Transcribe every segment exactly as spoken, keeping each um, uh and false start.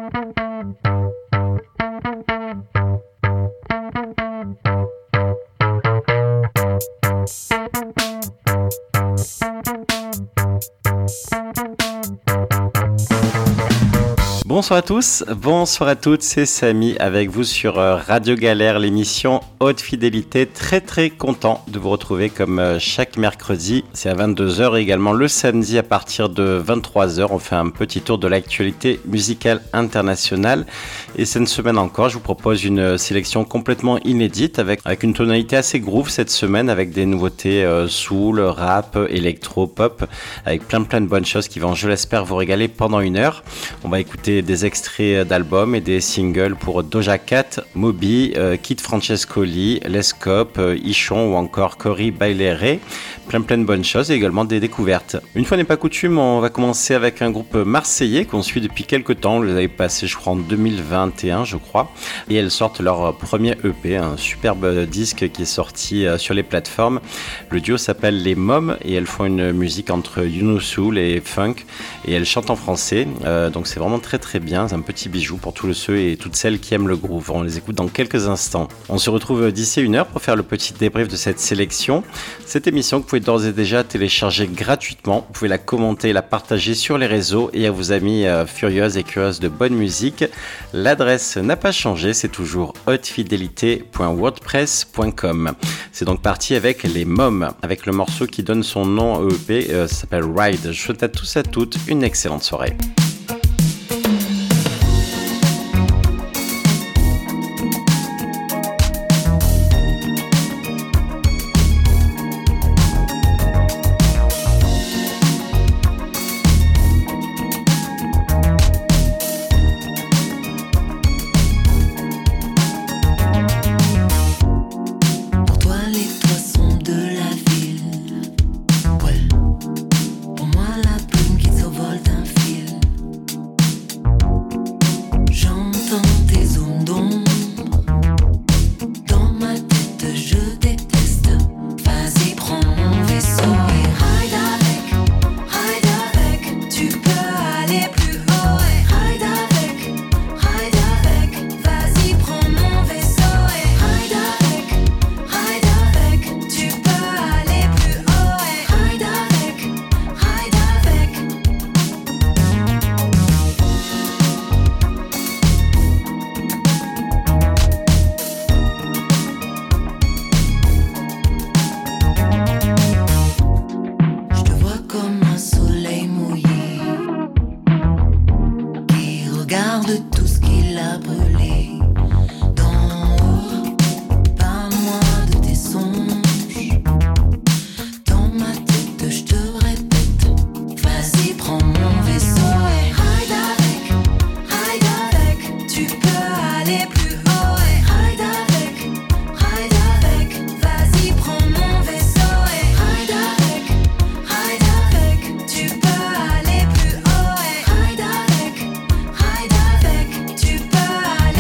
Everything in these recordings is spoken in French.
Bonsoir à tous, bonsoir à toutes, c'est Samy avec vous sur Radio Galère, l'émission Haute Fidélité. Très très content de vous retrouver comme chaque mercredi, c'est à vingt-deux heures et également le samedi à partir de vingt-trois heures. On fait un petit tour de l'actualité musicale internationale et cette semaine encore, je vous propose une sélection complètement inédite avec, avec une tonalité assez groove cette semaine avec des nouveautés euh, soul, rap, électro, pop, avec plein plein de bonnes choses qui vont, je l'espère, vous régaler pendant une heure. On va écouter des extraits d'albums et des singles pour Doja Cat, Moby, euh, Kid Francescoli, Lescope, euh, Ichon ou encore Cory Bailere. Plein plein de bonnes choses et également des découvertes. Une fois n'est pas coutume, on va commencer avec un groupe marseillais qu'on suit depuis quelques temps. On les avait passés, je crois, en deux mille vingt et un, je crois. Et elles sortent leur premier E P, un superbe disque qui est sorti sur les plateformes. Le duo s'appelle Les Mômes et elles font une musique entre you soul et funk. Et elles chantent en français, euh, donc c'est vraiment très très bien. C'est un petit bijou pour tous ceux et toutes celles qui aiment le groove. On les écoute dans quelques instants. On se retrouve d'ici une heure pour faire le petit débrief de cette sélection. Cette émission que vous pouvez d'ores et déjà télécharger gratuitement. Vous pouvez la commenter et la partager sur les réseaux et à vos amis euh, furieuses et curieuses de bonne musique. L'adresse n'a pas changé, c'est toujours hautefidélité point wordpress point com. C'est donc parti avec Les Mômes, avec le morceau qui donne son nom au E P, euh, ça s'appelle Ride. Je souhaite à tous et à toutes une excellente soirée. Tu peux aller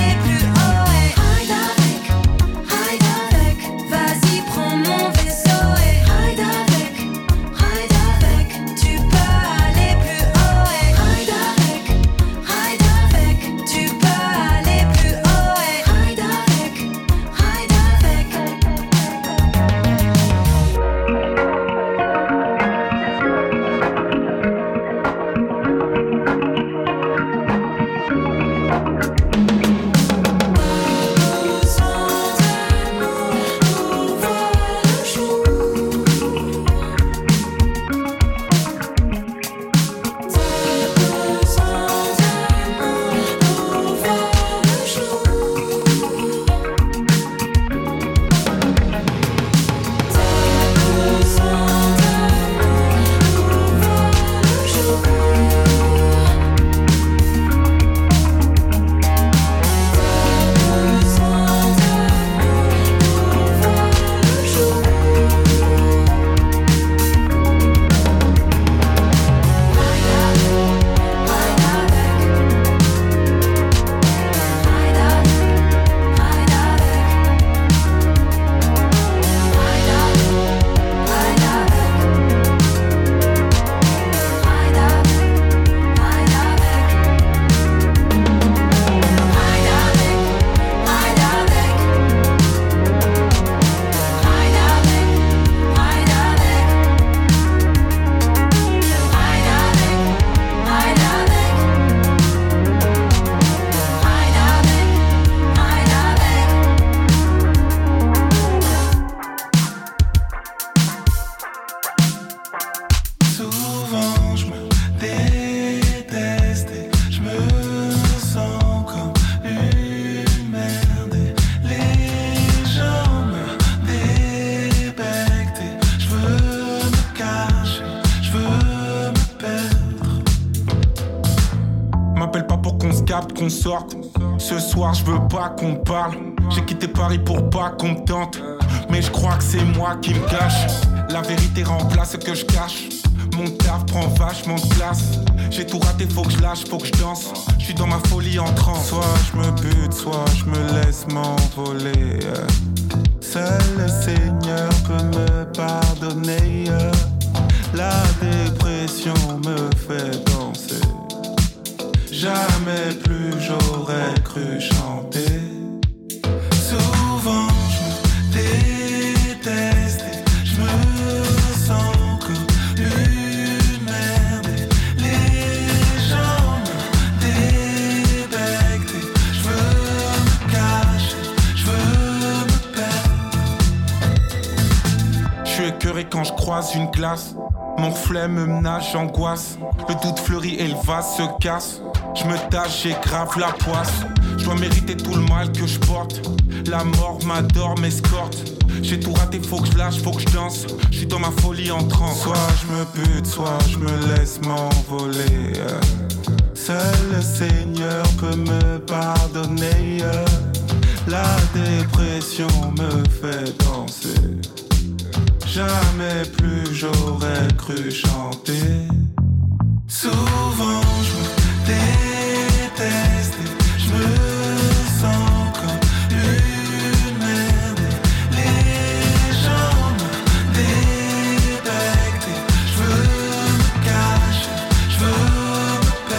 capte qu'on sorte. Ce soir je veux pas qu'on parle. J'ai quitté Paris pour pas qu'on me tente. Mais je crois que c'est moi qui me cache. La vérité remplace ce que je cache. Mon taf prend vachement de place. J'ai tout raté, faut que je lâche, faut que je danse. Je suis dans ma folie en transe. Soit je me bute, soit je me laisse m'envoler. Seul le Seigneur peut me pardonner. La dépression me fait danser. Jamais plus j'aurais cru chanter. Souvent je me déteste. Je me sens comme une merde. Les gens me débectent. Je veux me cacher, je veux me perdre. Je suis écœuré quand je croise une glace. Mon reflet me menage, j'angoisse. Le doute fleurit et le vase se casse. Je me tâche, j'ai grave la poisse. Je dois mériter tout le mal que je porte. La mort m'adore, m'escorte. J'ai tout raté, faut que je lâche, faut que je danse. Je suis dans ma folie en transe. Soit je me bute, soit je me laisse m'envoler. Seul le Seigneur peut me pardonner. La dépression me fait danser. Jamais plus j'aurais cru chanter. Souvent je me déteste. Je me sens comme une merde. Les gens me débectent. Je veux me cacher, je veux me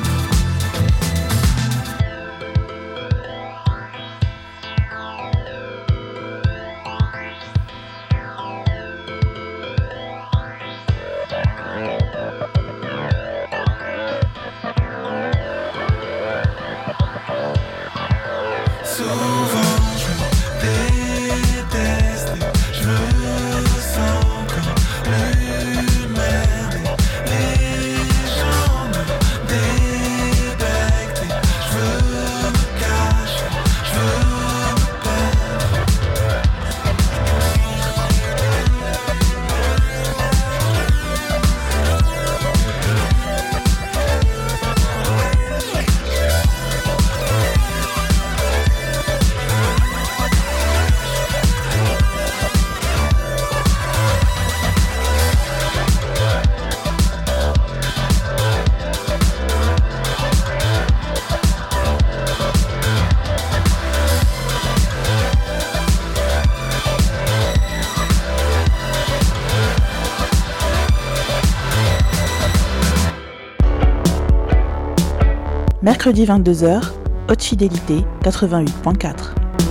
Mercredi vingt-deux heures, Haute Fidélité quatre-vingt-huit virgule quatre.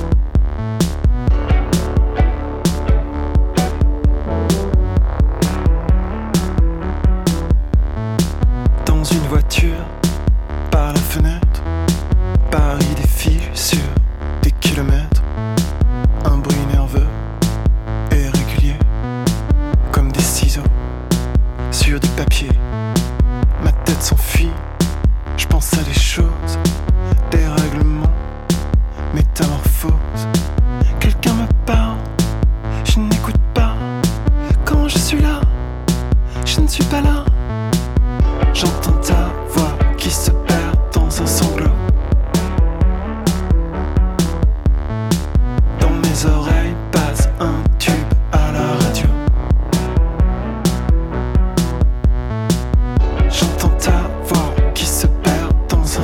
Dans une voiture, par la fenêtre, Paris défile sur des kilomètres. Un bruit nerveux et régulier, comme des ciseaux sur du papier. Ma tête s'enfuit. Je pense à des choses, des règlements, métamorphoses. Quelqu'un me parle, je n'écoute pas. Quand je suis là, je ne suis pas là. J'entends ta voix qui se perd dans un sanglot. Dans mes oreilles passe un tube à la radio. J'entends ta voix qui se perd dans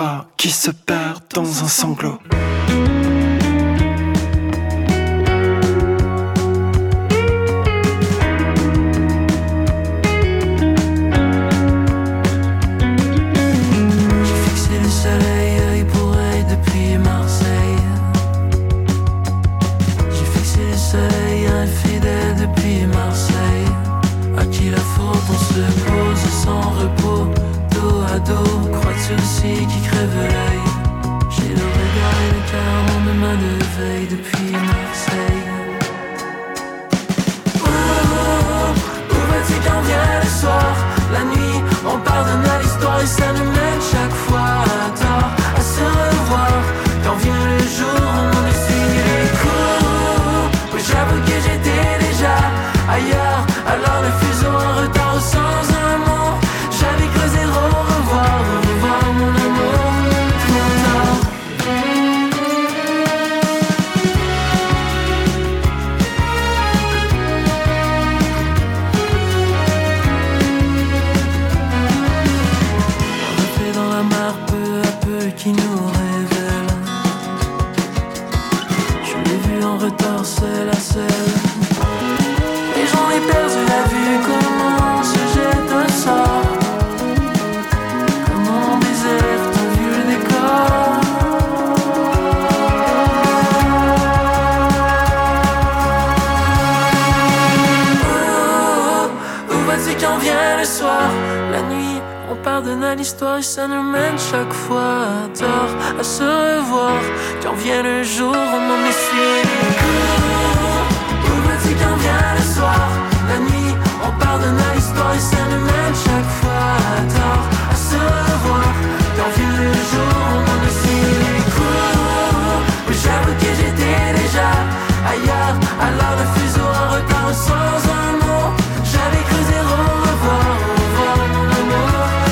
bras qui se perd dans un sanglot. L'histoire, ça nous mène chaque fois à tort, à se revoir. Quand vient le jour, on m'en essuie les coups. Où vas-tu quand vient le soir? La nuit, on pardonne à l'histoire et ça nous mène chaque fois à tort, à se revoir. Quand vient le jour, on m'en essuie les coups. Mais j'avoue que j'étais déjà ailleurs, alors le fuseau en retard sans un mot. J'avais cru zéro revoir, revoir mon amour.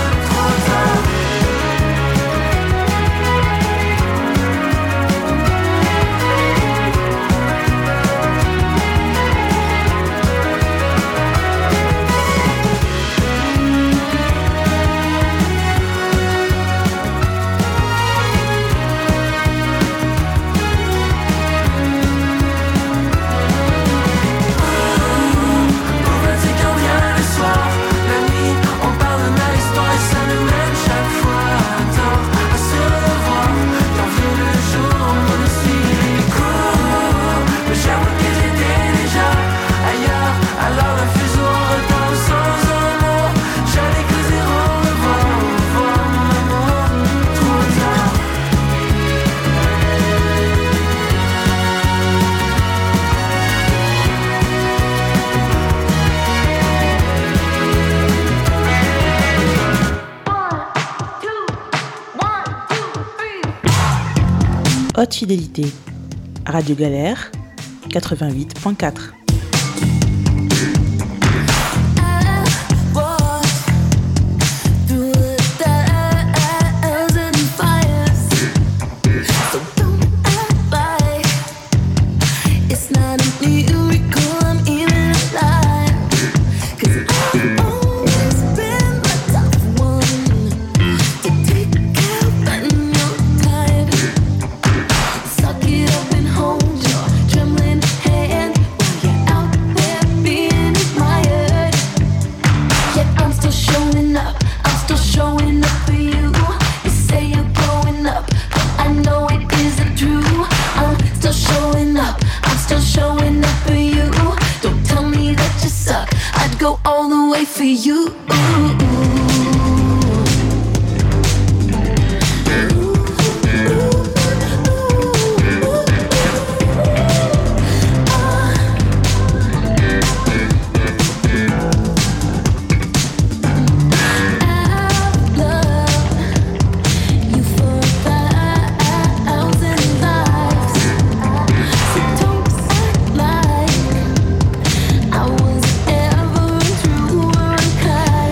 Haute fidélité, Radio Galère, quatre-vingt-huit point quatre. I was ever true or unkind.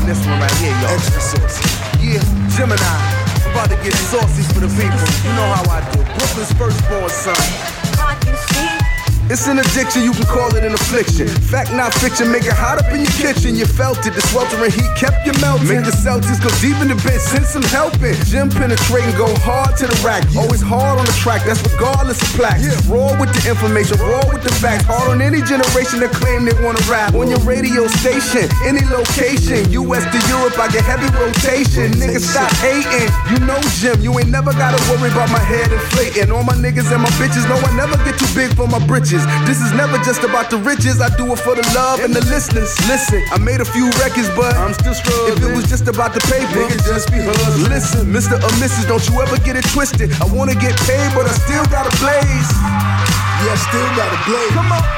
this one right here, y'all. Extra saucy. Yeah, Gemini. I'm about to get saucy for the people. You know how I do. Brooklyn's firstborn son. Can't you see? It's an addiction, you can call it an affliction. Fact, not fiction, make it hot up in your kitchen. You felt it, the sweltering heat kept you melting. Make the Celtics go deep in the bench, send some help in. Gym penetrating, go hard to the rack. Always hard on the track, that's regardless of plaques. Raw with the information, raw with the facts. Hard on any generation that claim they wanna rap. On your radio station, any location. U S to Europe, I get heavy rotation. Niggas stop hating, you know Jim. You ain't never gotta worry about my head inflating. All my niggas and my bitches know I never get too big for my britches. This is never just about the riches, I do it for the love and the listeners. Listen, I made a few records, but I'm still struggling. If it was just about the paper, nigga, just be hustling. Listen, Mister or Missus, don't you ever get it twisted. I wanna get paid, but I still gotta blaze. Yeah, I still gotta blaze. Come on.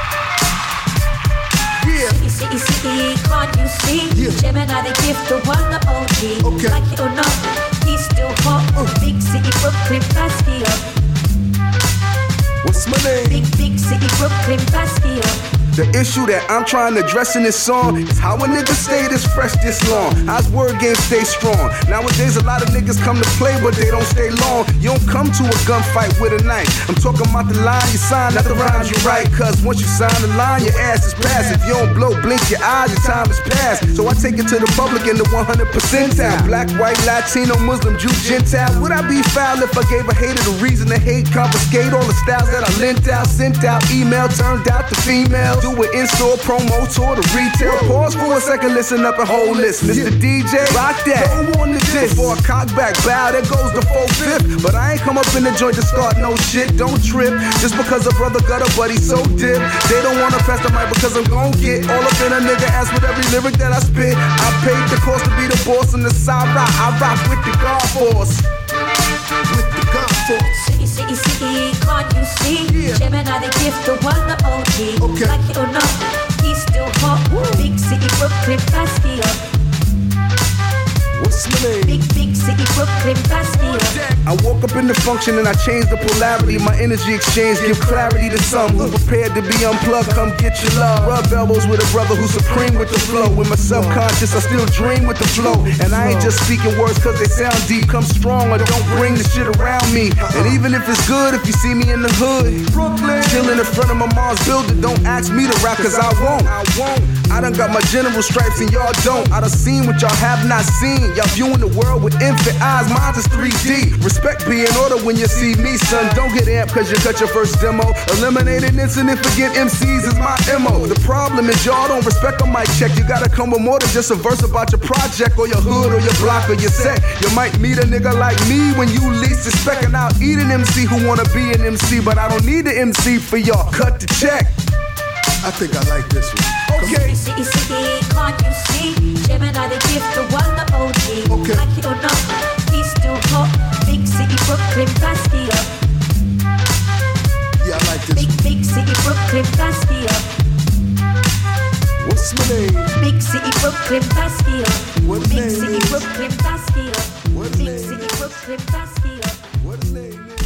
Yeah. City, city, city, can't you see? Yeah. Gemini, the gift, the one, the O G. Okay. Like it or not, he's still hot. Uh. Big city, Brooklyn, Bastion. What's my name? Big, big city, Brooklyn, Bastion. The issue that I'm trying to address in this song is how a nigga stay this fresh this long. How's word game stay strong? Nowadays a lot of niggas come to play but they don't stay long. You don't come to a gunfight with a knife. I'm talking about the line you sign, not the rhymes you write. Cause once you sign the line, your ass is past. If you don't blow, blink your eyes, your time is past. So I take it to the public in the one hundred percentile. Black, white, Latino, Muslim, Jew, Gentile. Would I be foul if I gave a hater the reason to hate? Confiscate all the styles that I lent out, sent out, email, turned out to female. Do it in-store, promo, tour, to retail. Pause for a second, listen up and hold this. Mister D J, rock that. Go on the disc. Before I cock back, bow, there goes the four-fifth. But I ain't come up in the joint to start no shit. Don't trip, just because a brother got a buddy so dip. They don't wanna pass the mic because I'm gon' get all up in a nigga ass with every lyric that I spit. I paid the cost to be the boss on the side rock. I rock with the God Force. With the God Force. City, city, city, can't you see? Yeah. Gemini, the gift, the one, the O G. Okay. Like it or not, he's still hot. Woo. Big city, Brooklyn, Bastion. What's my name? Big, big city, Brooklyn, Bastion. I woke up in the function and I changed the polarity. My energy exchange give clarity to some who prepared to be unplugged. Come get your love. Rub elbows with a brother who's supreme with the flow. With my subconscious, I still dream with the flow. And I ain't just speaking words cause they sound deep. Come strong or don't bring the shit around me. And even if it's good, if you see me in the hood, Brooklyn, chilling in front of my mom's building, don't ask me to rap cause I won't. I won't. I done got my general stripes and y'all don't. I done seen what y'all have not seen. Y'all viewing the world with infant eyes, mine is three D. Respect be in order when you see me, son. Don't get amped cause you cut your first demo. Eliminate an insignificant M Cs is my M O. The problem is y'all don't respect on my check. You gotta come with more than just a verse about your project or your hood or your block or your set. You might meet a nigga like me when you least expect, and I'll eat an M C who wanna be an M C, but I don't need an M C for y'all. Cut the check. I think I like this one. Okay. City, city, can't you see? Gemini, the gift, the one, the O G. Okay. Like it or not, he's still hot. Big city, Brooklyn, Bastion. Yeah, I like this Big, one. big city, Brooklyn, Bastion. What's my name? Big city, Brooklyn, Bastion. What Big name city, is? Brooklyn, Bastion. What Big name city, is? Brooklyn, Bastion. What name is?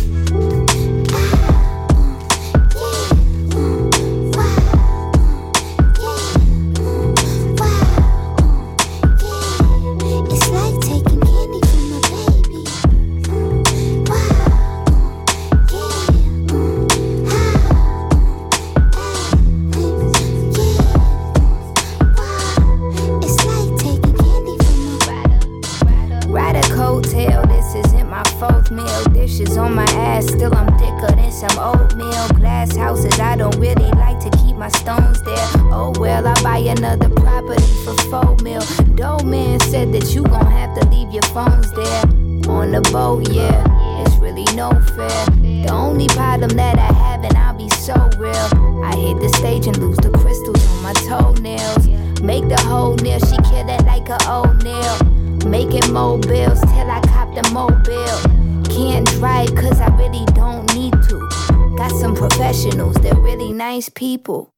On my ass, still I'm thicker than some oatmeal. Glass houses, I don't really like to keep my stones there. Oh well, I buy another property for four mil. Doe man said that you gon' have to leave your phones there. On the boat, yeah, it's really no fair. The only problem that I have, and I'll be so real, I hit the stage and lose the crystals on my toenails. Make the whole nail, she kill it like an old nail. Making mobiles till I cop the mobile. Can't drive cause I really don't need to. Got some professionals, they're really nice people.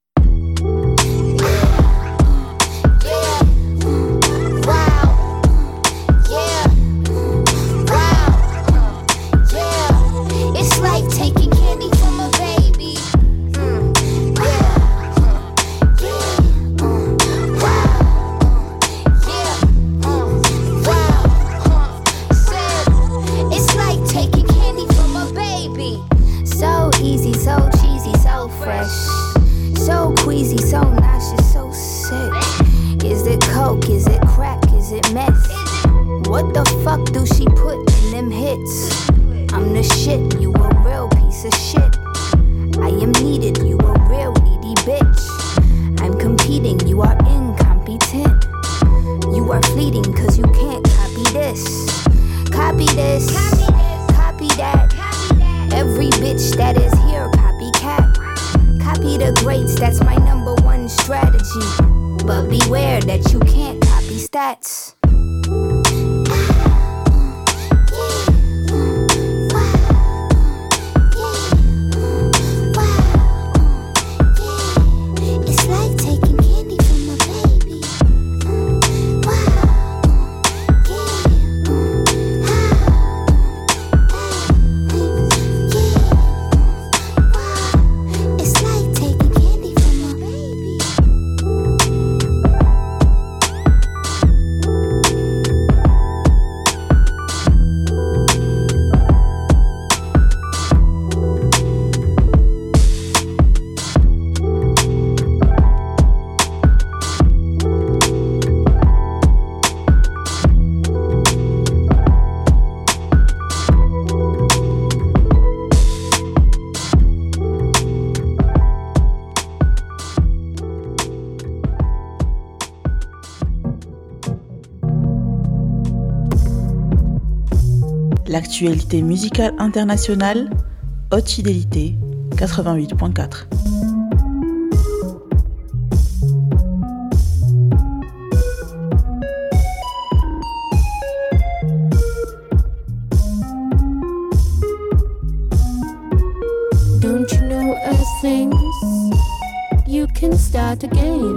It's like taking candy from a baby. Mm, yeah, yeah, wow, yeah. What the fuck do she put in them hits? I'm the shit, you a real piece of shit. I am needed, you a real needy bitch. I'm competing, you are incompetent. You are fleeting cause you can't copy this. Copy this, copy that. Every bitch that is here, copycat. Copy the greats, that's my number one strategy. But beware that you can't copy stats. L'actualité musicale internationale, Haute Fidélité quatre-vingt-huit point quatre. Don't you know as things you can start again?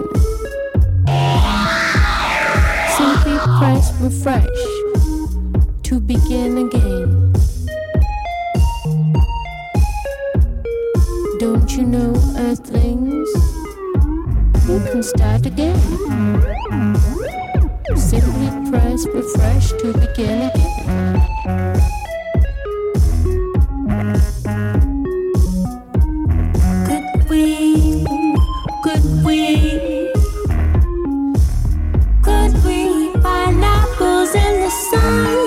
Simply press refresh to begin again. Don't you know earthlings, you can start again. Simply press refresh to begin again. Could we, could we, could we find apples in the sun?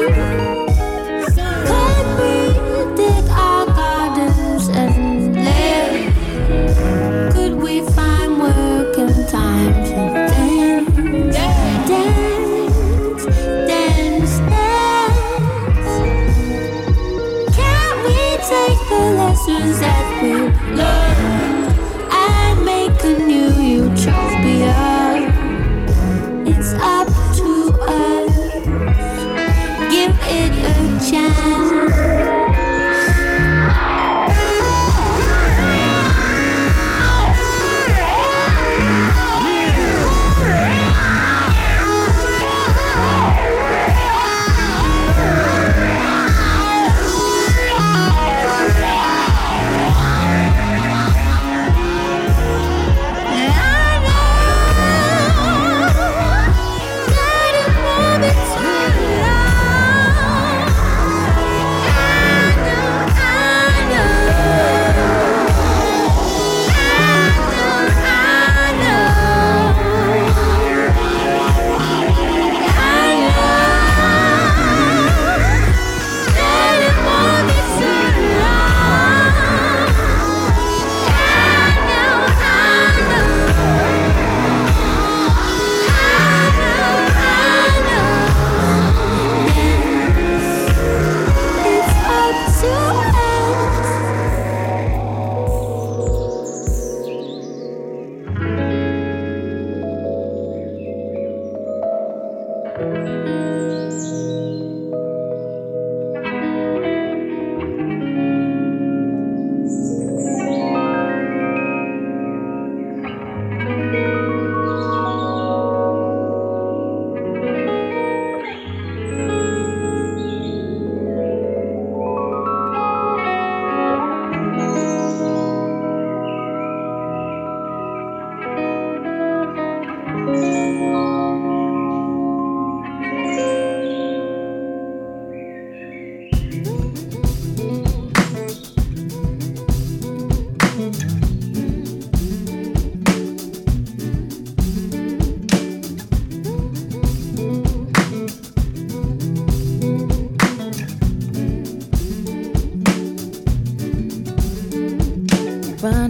That we learn and make a new utopia. It's up to us. Give it a chance.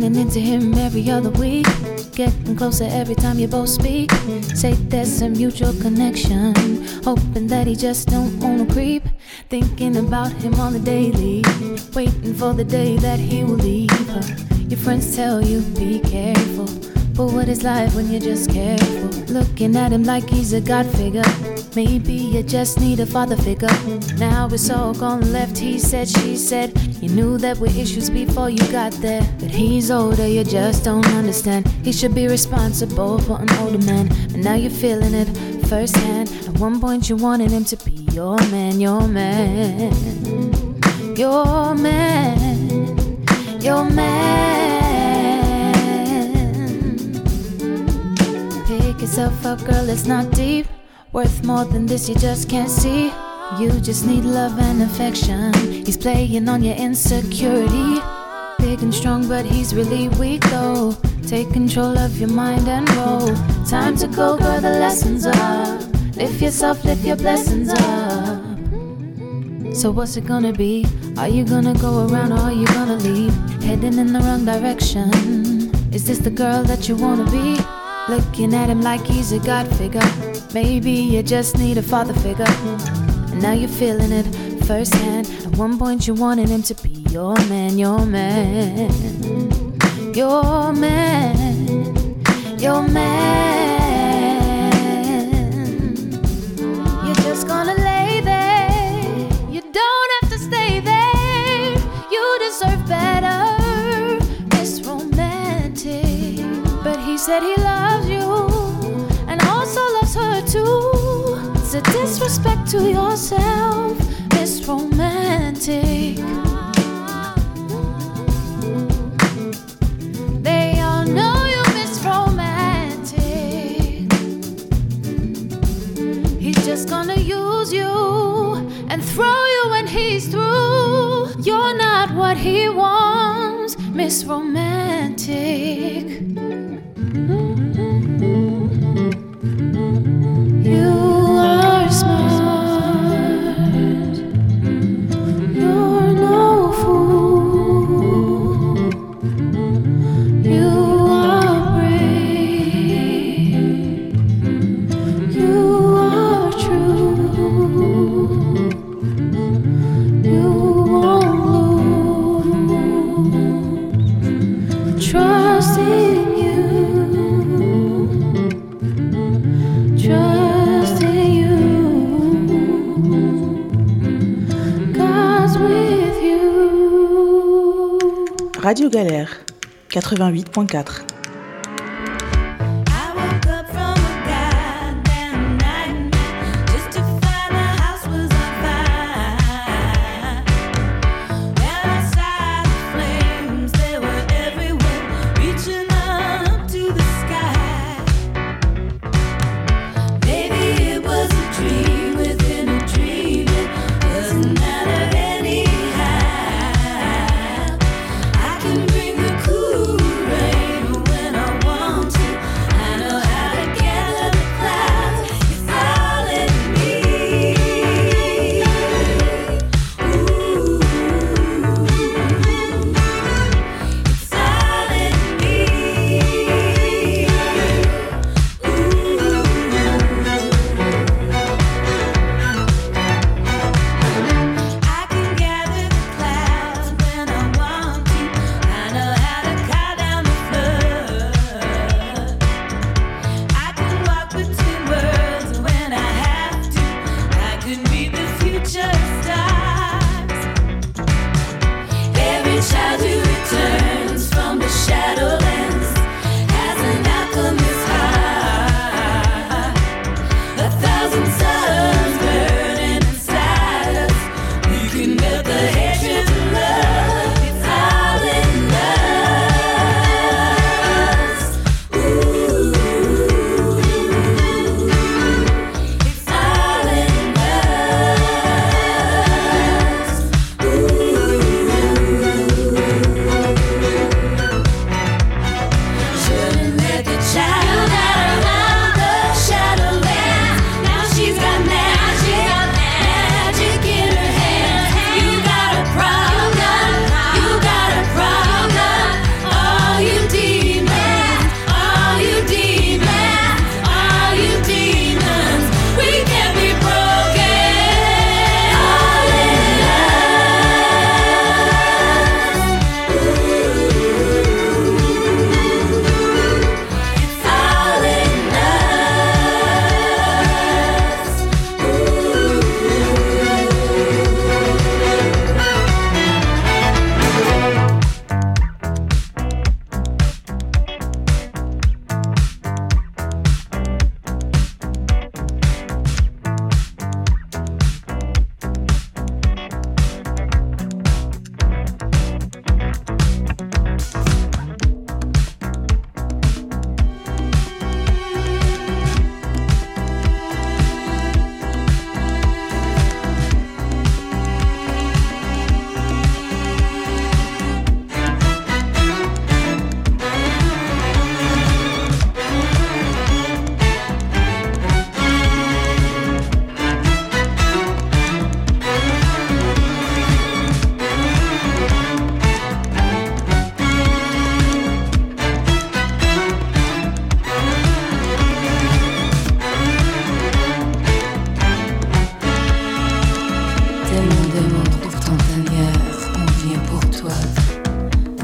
running into him every other week, getting closer every time you both speak. Say there's a mutual connection, hoping that he just don't wanna creep. Thinking about him on the daily, waiting for the day that he will leave her. Your friends tell you be careful, but what is life when you're just careful? Looking at him like he's a god figure. Maybe you just need a father figure. Now it's all gone left, he said, she said. You knew there were issues before you got there, but he's older, you just don't understand. He should be responsible for an older man, and now you're feeling it firsthand. At one point you wanted him to be your man, your man, your man, your man. Pick yourself up, girl, it's not deep. Worth more than this, you just can't see. You just need love and affection. He's playing on your insecurity. Big and strong, but he's really weak though. Take control of your mind and roll. Time to go, girl, the lessons up. Lift yourself, lift your blessings up. So what's it gonna be? Are you gonna go around or are you gonna leave? Heading in the wrong direction. Is this the girl that you wanna be? Looking at him like he's a god figure. Maybe you just need a father figure, and now you're feeling it firsthand. At one point you wanted him to be your man, your man, your man, your man. You're just gonna lay there. You don't have to stay there. You deserve better. It's romantic, but he said he loves you and also loves her too. It's a disrespect to yourself. It's romantic. They all know you miss romantic. He's just gonna use you and throw you when he's through. You're not what he wants, Miss Romantic. You are smart. You're no fool. You are brave. You are true. You won't lose. Trust in you. Trust in you. God's with you. Radio Galère, quatre-vingt-huit point quatre. Bring the cool rain away.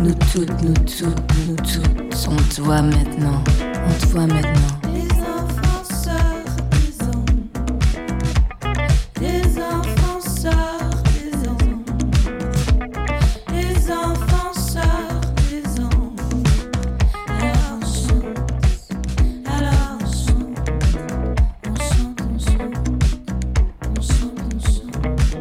nous toutes, nous toutes, nous toutes, on te voit maintenant, on te voit maintenant. Les enfants sœurs des ondes, les enfants sœurs des ondes, les enfants sœurs des ondes. Alors on chante, alors on chante, on chante, on chante, on chante, on chante, on chante, on chante.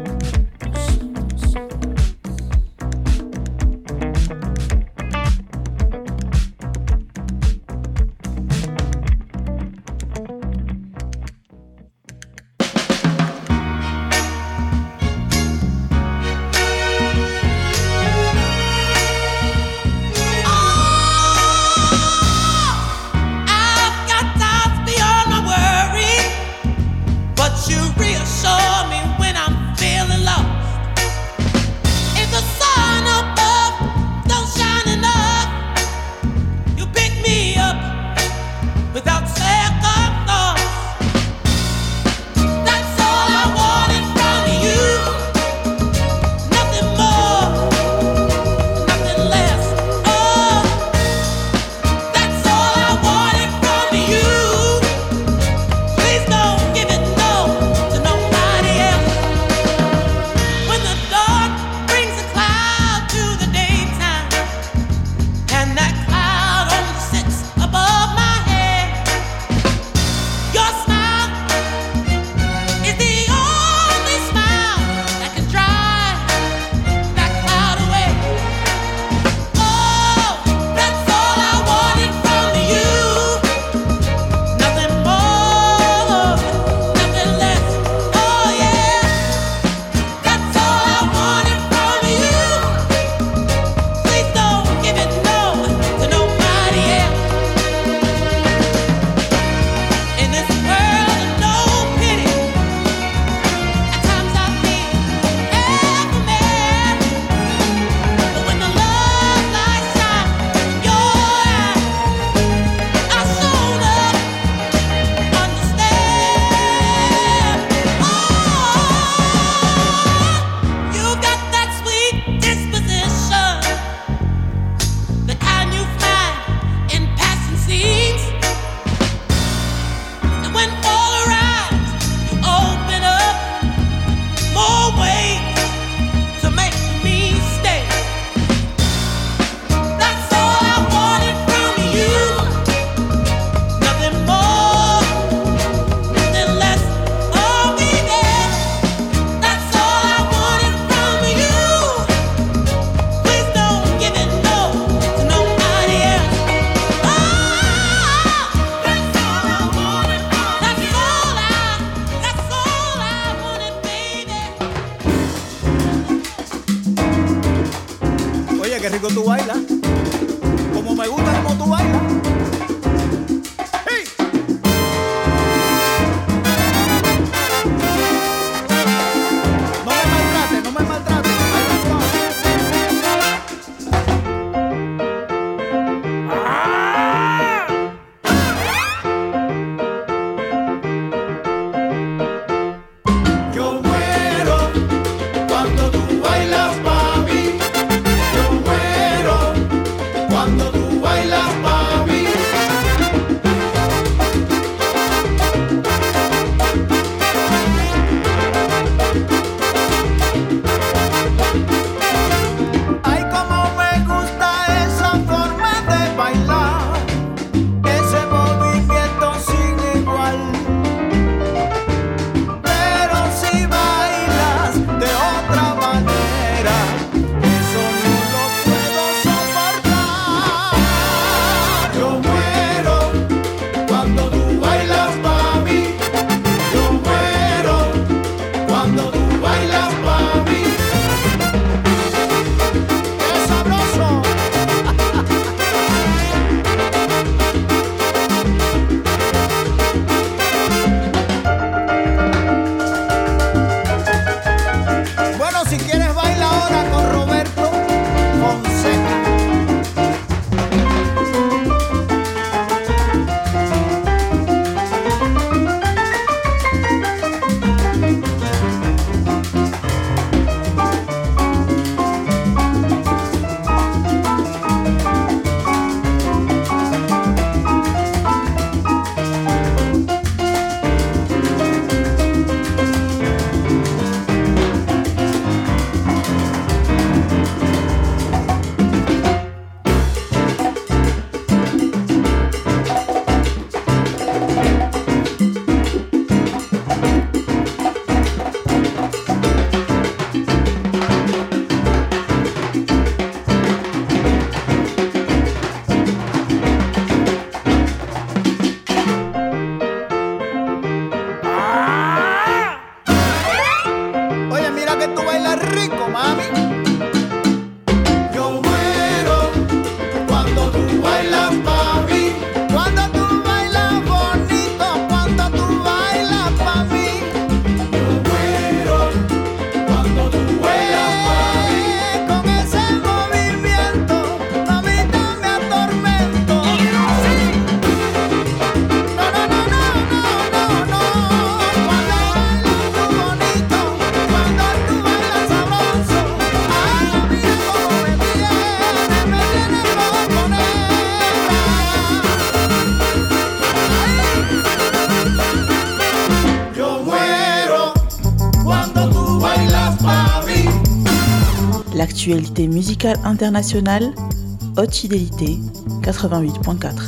Qué rico tú bailas, como me gusta como tú bailas. ¡Hey! No me maltrates, no me maltrates, baila suave. ¡Ah! Yo muero cuando tú bailas, mami. Yo muero L'actualité musicale internationale, Haute Fidélité quatre-vingt-huit point quatre.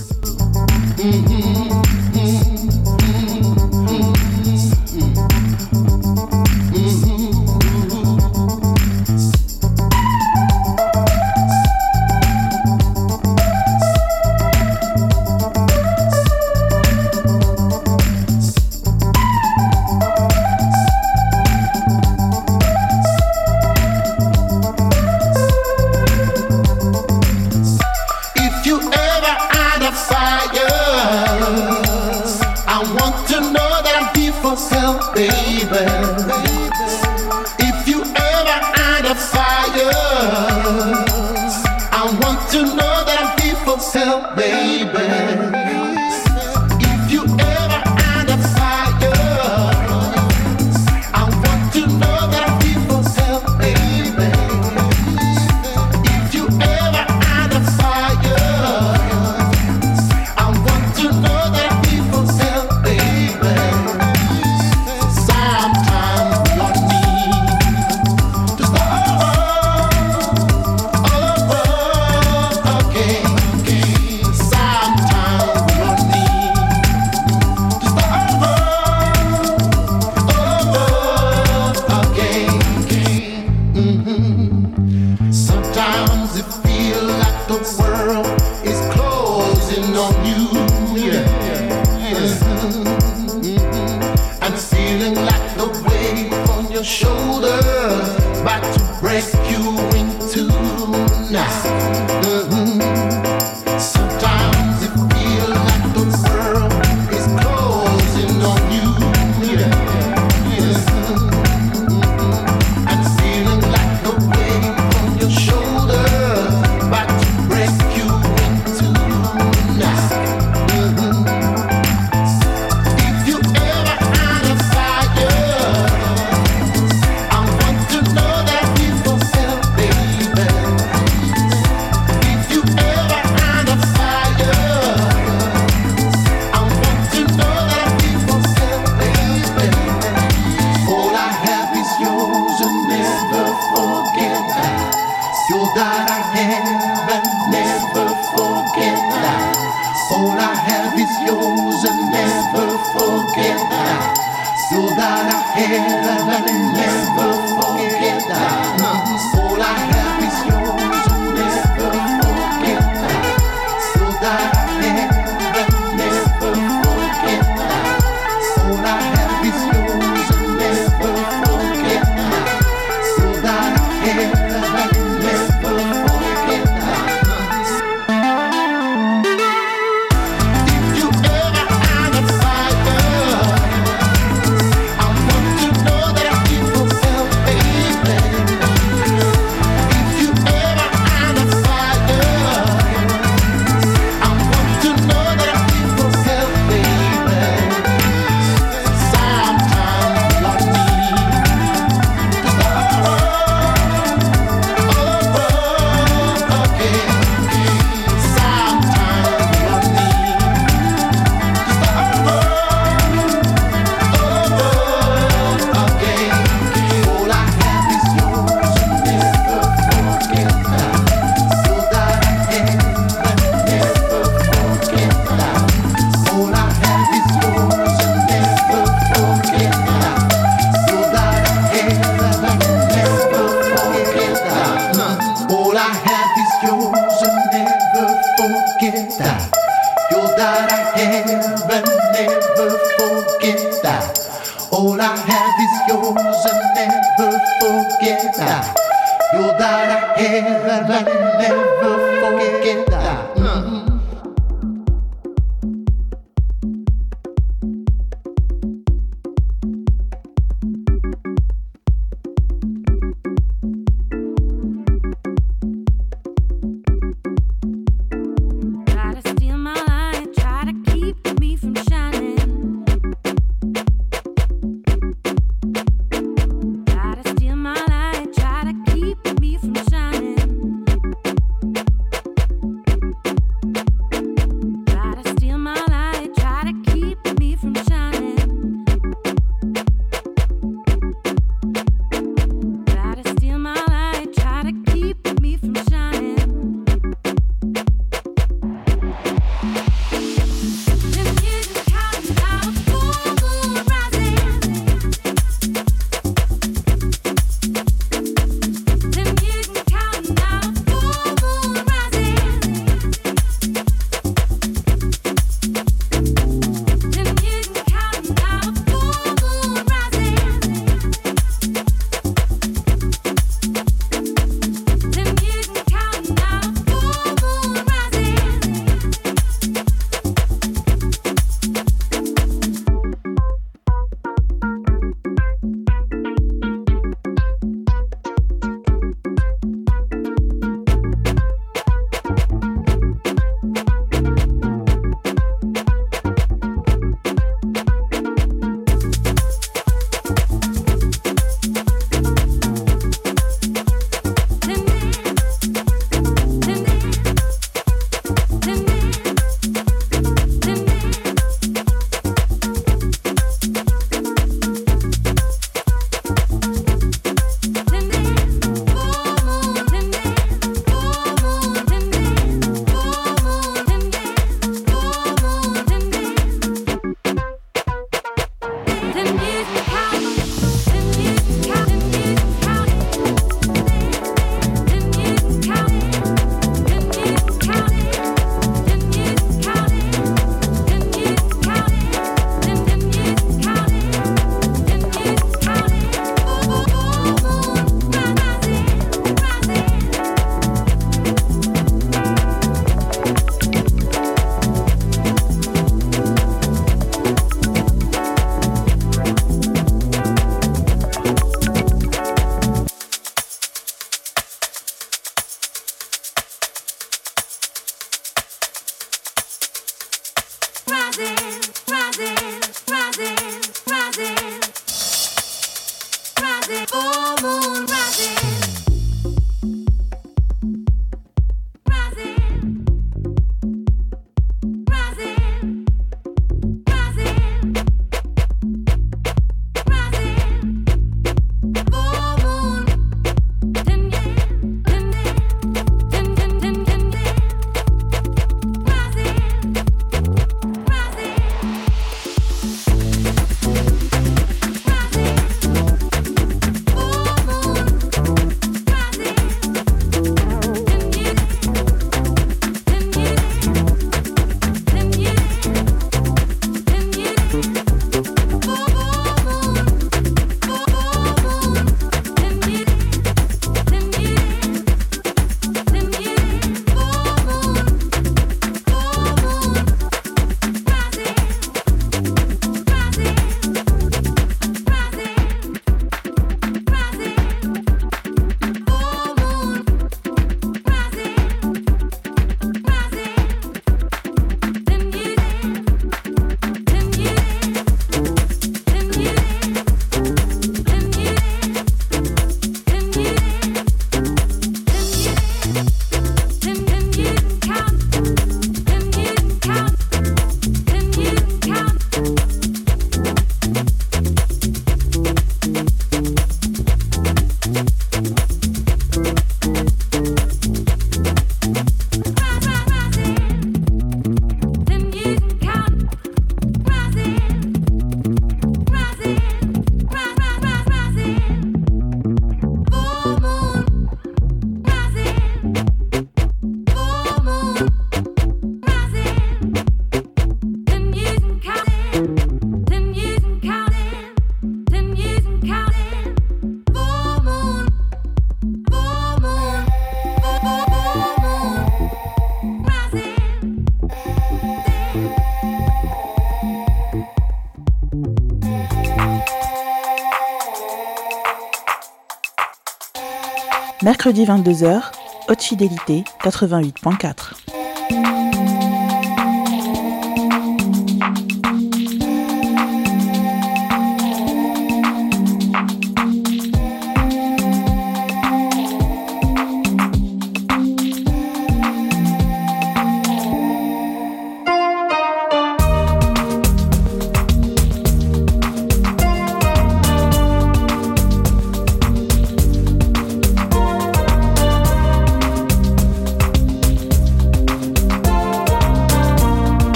Mercredi vingt-deux heures, Haute Fidélité quatre-vingt-huit point quatre.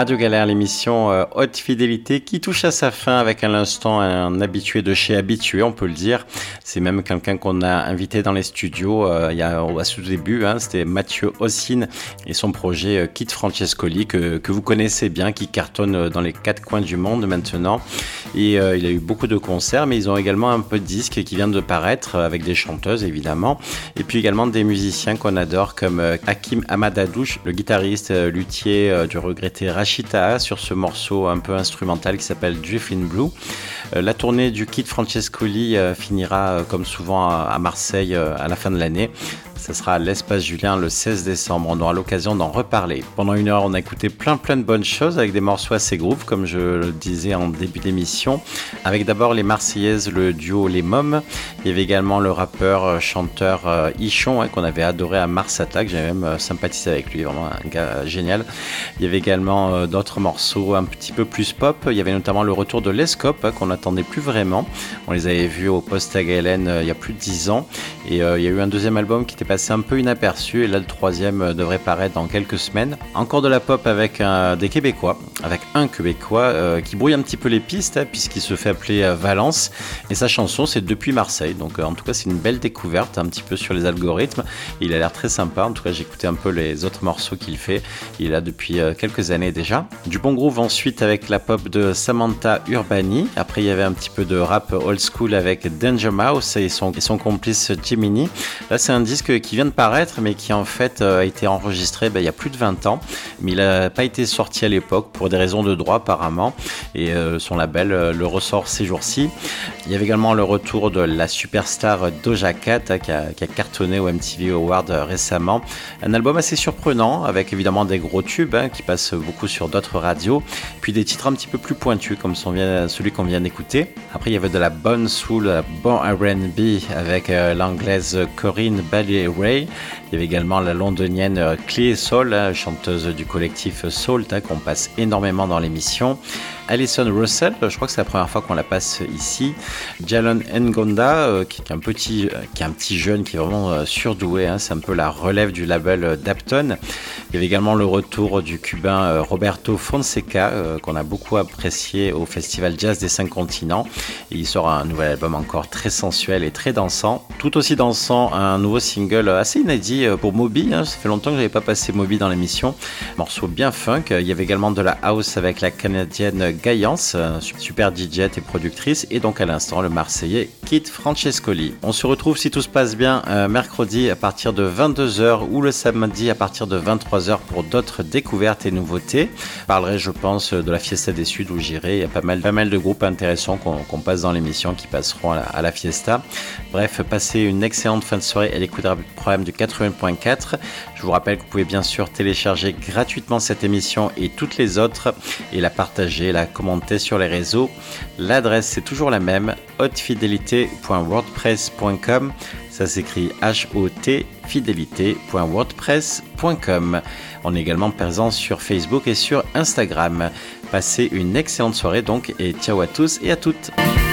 Radio Galère, l'émission euh, Haute Fidélité qui touche à sa fin avec à l'instant un habitué de chez habitué, on peut le dire. C'est même quelqu'un qu'on a invité dans les studios euh, il y a à ce début, hein, c'était Mathieu Ossine et son projet euh, Kid Francescoli que, que vous connaissez bien, qui cartonne dans les quatre coins du monde maintenant. Et euh, il a eu beaucoup de concerts, mais ils ont également un peu de disques qui vient de paraître avec des chanteuses évidemment, et puis également des musiciens qu'on adore comme euh, Hakim Amadadouche, le guitariste euh, luthier euh, du regretté Rachita sur ce morceau un peu instrumental qui s'appelle Drift in Blue. Euh, la tournée du Kid Francescoli euh, finira euh, comme souvent à, à Marseille euh, à la fin de l'année. Ça sera à l'Espace Julien le seize décembre. On aura l'occasion d'en reparler. Pendant une heure, on a écouté plein plein de bonnes choses avec des morceaux assez groove, comme je le disais en début d'émission. Avec d'abord les Marseillaises, le duo Les Mômes. Il y avait également le rappeur, chanteur euh, Ichon, hein, qu'on avait adoré à Mars Attack. J'avais même euh, sympathisé avec lui, vraiment un gars euh, génial. Il y avait également euh, d'autres morceaux un petit peu plus pop. Il y avait notamment le retour de l'Escope, hein, qu'on n'attendait plus vraiment. On les avait vus au Poste à Galène euh, il y a plus de dix ans. Et euh, il y a eu un deuxième album qui était passé un peu inaperçu, et là le troisième devrait paraître dans quelques semaines. Encore de la pop avec euh, des Québécois, avec un Québécois euh, qui brouille un petit peu les pistes, hein, puisqu'il se fait appeler euh, Valence, et sa chanson c'est Depuis Marseille, donc euh, en tout cas c'est une belle découverte un petit peu sur les algorithmes. Il a l'air très sympa, en tout cas j'ai écouté un peu les autres morceaux qu'il fait, il est là depuis euh, quelques années déjà. Du bon groove ensuite avec la pop de Samantha Urbani. Après il y avait un petit peu de rap old school avec Danger Mouse et son, et son complice Jiminy. Là c'est un disque qui vient de paraître, mais qui en fait a été enregistré ben, il y a plus de vingt ans, mais il n'a pas été sorti à l'époque pour des raisons de droit apparemment, et euh, son label euh, le ressort ces jours-ci. Il y avait également le retour de la superstar Doja Cat hein, qui, a, qui a cartonné au M T V Awards euh, récemment. Un album assez surprenant avec évidemment des gros tubes hein, qui passent beaucoup sur d'autres radios, puis des titres un petit peu plus pointus comme son, celui qu'on vient d'écouter. Après il y avait de la bonne soul, de la bonne R and B avec euh, l'anglaise Corinne Bailey Ray. Il y avait également la londonienne Clé Soul, hein, chanteuse du collectif Soul, hein, qu'on passe énormément dans l'émission. Alison Russell, je crois que c'est la première fois qu'on la passe ici. Jalon Ngonda, euh, qui, qui, est un petit, euh, qui est un petit jeune qui est vraiment euh, surdoué, hein, c'est un peu la relève du label euh, Dapton. Il y avait également le retour du cubain euh, Roberto Fonseca, euh, qu'on a beaucoup apprécié au Festival Jazz des Cinq Continents. Et il sort un nouvel album encore très sensuel et très dansant. Tout aussi dansant, un nouveau single assez inédit pour Moby, hein. Ça fait longtemps que je n'avais pas passé Moby dans l'émission. Morceau bien funk. Il y avait également de la house avec la canadienne Gaillance, super D J et productrice, et donc à l'instant le Marseillais Kid Francescoli. On se retrouve si tout se passe bien euh, mercredi à partir de vingt-deux heures ou le samedi à partir de vingt-trois heures pour d'autres découvertes et nouveautés. Je parlerai je pense de la Fiesta des Suds où j'irai, il y a pas mal, pas mal de groupes intéressants qu'on, qu'on passe dans l'émission qui passeront à la, à la Fiesta. Bref, passez une excellente fin de soirée à l'écoute du programme du quatre-vingts point quatre. Je vous rappelle que vous pouvez bien sûr télécharger gratuitement cette émission et toutes les autres et la partager, la commenter sur les réseaux. L'adresse c'est toujours la même, hautefidélité point wordpress point com. Ça s'écrit H O T fidélité point wordpress point com. On est également présent sur Facebook et sur Instagram. Passez une excellente soirée donc et ciao à tous et à toutes.